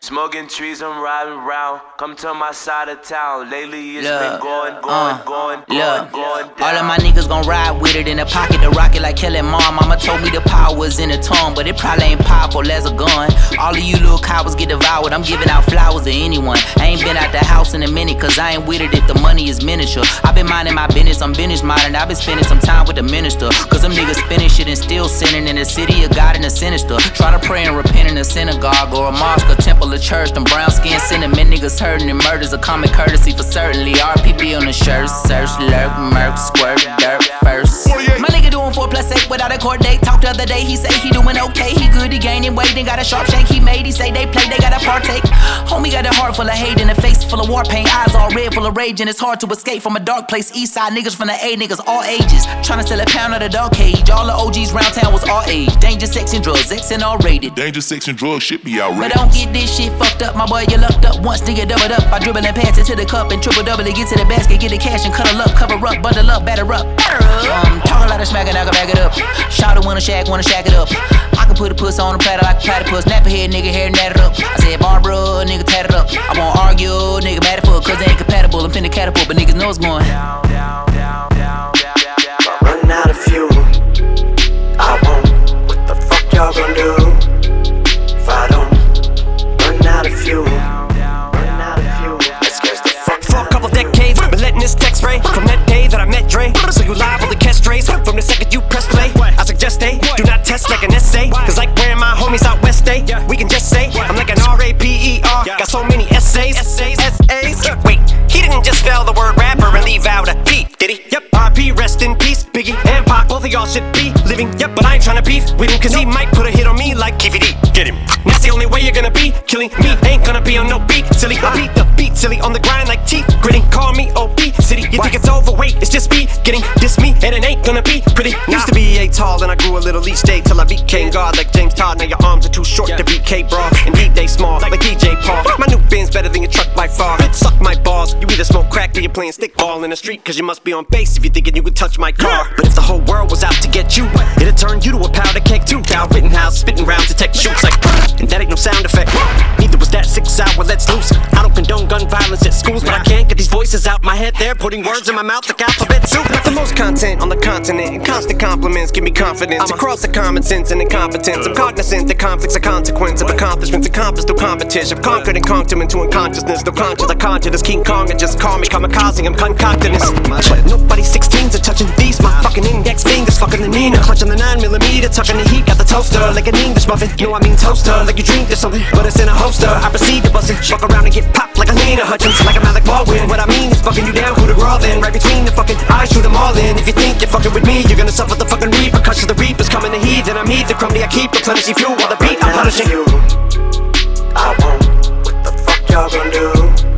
Smoking trees, I'm riding round. Come to my side of town. Lately it's been going down. All of my niggas gon' ride with it in the pocket, the rocket like killing mom. Mama told me the power was in the tongue, but it probably ain't powerful as a gun. All of you little cowards get devoured. I'm giving out flowers to anyone. I ain't been out the house in a minute, cause I ain't with it if the money is miniature. I been minding my business, I'm business minding. I been spending some time with the minister, cause them niggas spinning shit and still sinning in the city of God and the sinister. Try to pray and repent in a synagogue or a mosque or temple or church. Them brown skin cinnamon niggas hurting and murders a common courtesy for certainly. RPB on the shirt, search, lurk, murk, squirt, dirt first. My nigga doing 4+8 without a court date. Talked the other day, he say he doing okay. He good, he gaining weight, and got a sharp shake he made. He say they play, they gotta partake. Homie got a heart full of hate and a face full of war paint. Eyes all red, full of rage, and it's hard to escape from a dark place. East side niggas from the A, niggas all ages. Tryna sell a pound of the dog cage. All the OGs round town was all age. Danger, sex, and drugs, X and all rated. Danger, sex, and drugs should be outrageous. But don't get this shit fucked up, my boy, you lucked up once, nigga doubled up. I dribble and pass it to the cup and triple double it. Get to the basket, get the cash and cuddle up. Cover up, bundle up, batter up. Talk a lot of smack and I can back it up. Shout wanna shack it up. I can put a puss on a platter like a platypus. Nap a head, nigga, hair natted up. I said Barbara, nigga, tatted up. I won't argue, nigga, mad at fuck, cause they ain't compatible. I'm finna catapult, but niggas know it's going down. Run out of fuel, I won't. What the fuck y'all gon' do if I don't run out of fuel? Let's get the fuck for a couple decades, been letting this text ray from that day that I met Dre. So you live on the catch strays from the second you press play. I suggest they do not test like an essay, cause like where my homies out west day, we can just say I'm like an R-A-P-E-R. Got so many essays. Wait, he didn't just spell the word rapper and leave out a P, did he? Yep, R.P. rest in peace. Biggie and Pac, both of y'all should be living. Yep, but I ain't tryna beef with him, cause he might put a hit on me like Keefy D. Get him. That's the only way you're gonna be killing me. Ain't gonna be on no beat, silly. I beat the beat, silly, on the grind like teeth gritting. Call me OP City. You think it's overweight? It's just me getting this me, and it ain't gonna be pretty. Used to be A tall, then I grew a little each day till I became God like James Todd. Now your arms are too short to beat K-Bra, and D-Day small like DJ Paul. My new Benz better than your truck by far. Suck my balls. You either smoke crack or you're playing stickball in the street, cause you must be on base if you're thinking you could touch my car. But if the whole world was out to get you, it'd turn you to a powder keg too. Val Rittenhouse spitting rounds to tech shoots like, and that ain't no sound effect. Neither was that 6 hour let's loose. I don't condone gun violence at schools, but I can't get these voices out my head. They're putting words in my mouth like alphabet soup. Got the most content on the continent, and constant compliments give me confidence across the common sense and incompetence. I'm cognizant that conflicts are consequence of accomplishments accomplished through competition. I've conquered and conked him into unconsciousness. Though conscious, I conjure this King Kong and just call me kamikaze. I'm concocting this. But nobody's 16s are touching these. My fucking index fingers fucking the Nina. Clutching the 9mm, tucking the heat. Got the toaster like an English muffin. No, I mean toaster, like you dreamed of something, but it's in a holster. I proceed to bust it, fuck around and get popped like a Lena Hutchins, like a Alec Baldwin. What I mean is fucking you down, who to raw then. Right between the fucking eyes, shoot them all in. If you think you're fucking with me, you're gonna suffer the fucking repercussions. The reapers coming to heed, then I'm heed. The crummy I keep replenishing fuel while the beat I'm punishing. I won't. What the fuck y'all gon' do